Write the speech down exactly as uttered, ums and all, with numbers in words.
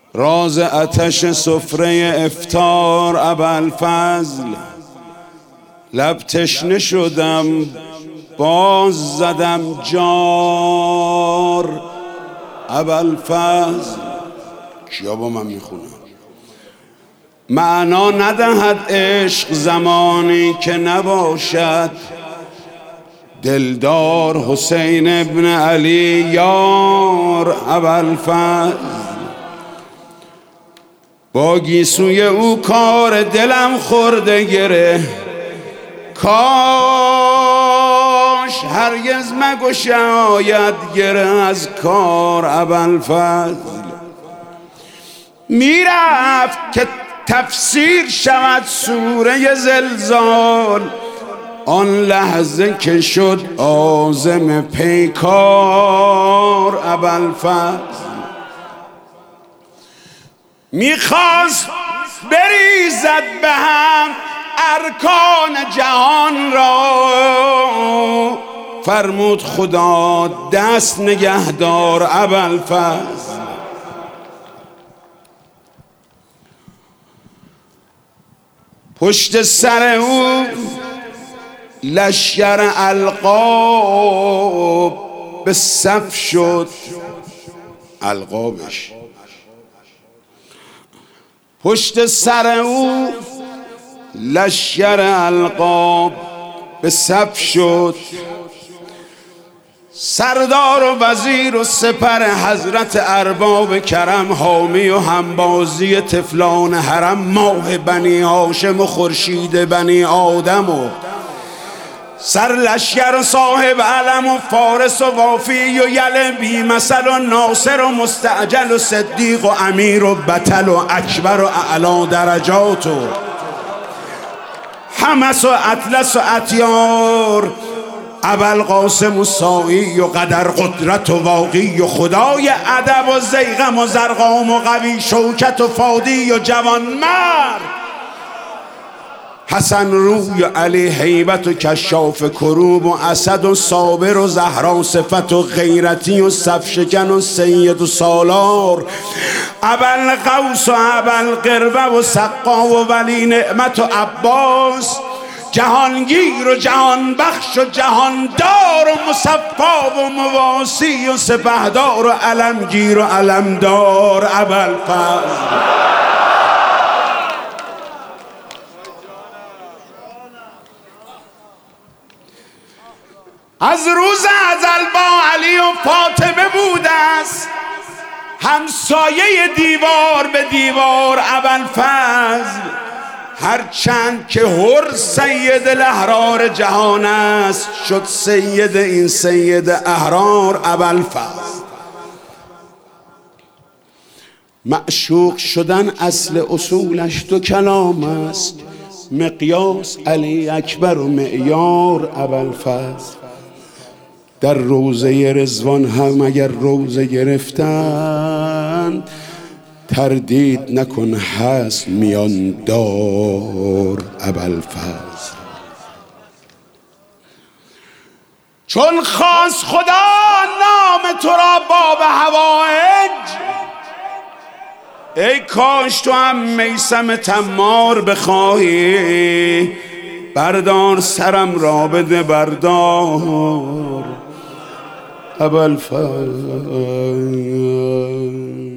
راز آتش سفره افطار ابوالفضل. لب تشنه شدم باز زدم جار ابوالفضل. کیا با من میخونم؟ معنا ندهد عشق زمانی که نباشد دلدار حسین ابن علی یار ابوالفضل. با گیسوی او کار دلم خورده گره، کاش هرگز مگشاید گره از کار ابوالفضل. میرفت که تفسیر شود سوره زلزال، آن لحظه که شد عازم پیکار ابوالفضل. میخواست بریزد به هم ارکان جهان را، فرمود خدا دست نگهدار ابوالفضل. پشت سر او لشکر القاب به صف شد. القابش پشت سر او لشکر القاب به صف شد. سردار و وزیر و سپر حضرت ارباب کرم، حامی و همبازی طفلان حرم، ماه بنی هاشم و خورشید بنی آدم و سر لشکر و صاحب علم و فارس و وافی و یل بی مثل و ناصر و مستعجل و صدیق و امیر و بطل و اکبر و اعلا درجات و حمس و اطلس و اطیار، ابوالقاسم و سائی و قدر قدرت و واقعی و خدای ادب و زیغم و زرقام و قوی شوکت و فادی و جوان مرد، حسن روی و علی هیبت و کشاف کروب و اسد و صابر و زهرا صفت و غیرتی و صف شکن و سید و سالار، ابوالقوس و ابوالقربه و سقا و ولی نعمت و عباس، جهانگیر و جهان بخش و جهاندار و مصفا و مواسی و سپهدار و علمگیر و علمدار ابوالفضل. از روز ازل با علی و فاطمه بوده است، همسایه دیوار به دیوار ابوالفضل. هرچند که هر سید الاحرار جهان است، شد سید این سید احرار ابوالفضل. معشوق شدن اصل اصولش دو کلام است، مقیاس علی اکبر و معیار ابوالفضل. در روضه رضوان هم اگر روضه گرفتن، تردید نکن هست میان دار ابوالفضل. چون خواست خدا نام تو را باب حوائج، ای کاش تو هم میثم تمار بخواهی، بردار سرم را بده بردار ابوالفضل.